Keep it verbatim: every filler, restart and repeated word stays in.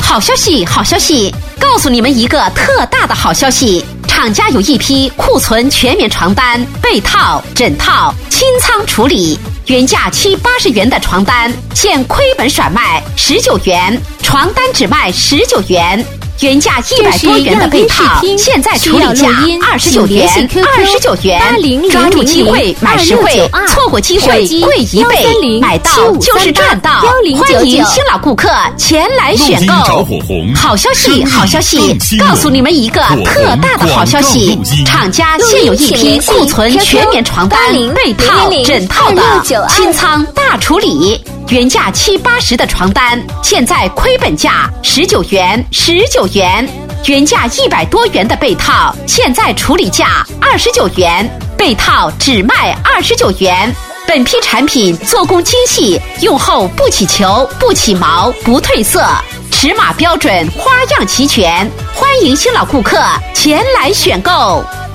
好消息，好消息！告诉你们一个特大的好消息，厂家有一批库存全棉床单、被套、枕套清仓处理，原价七八十元的床单现亏本甩卖十九元，床单只卖十九元。原价一百多元的被套，现在处理价二十九元，二十九元。抓住机会买实惠，错过机会贵一倍，买到就是赚到。欢迎新老顾客前来选购。好消息，好消息！告诉你们一个特大的好消息，厂家现有一批库存全棉床单、被套、枕套的清仓大处理。原价七八十的床单，现在亏本价十九元，十九元；原价一百多元的被套，现在处理价二十九元，被套只卖二十九元。本批产品做工精细，用后不起球、不起毛、不褪色，尺码标准，花样齐全。欢迎新老顾客前来选购。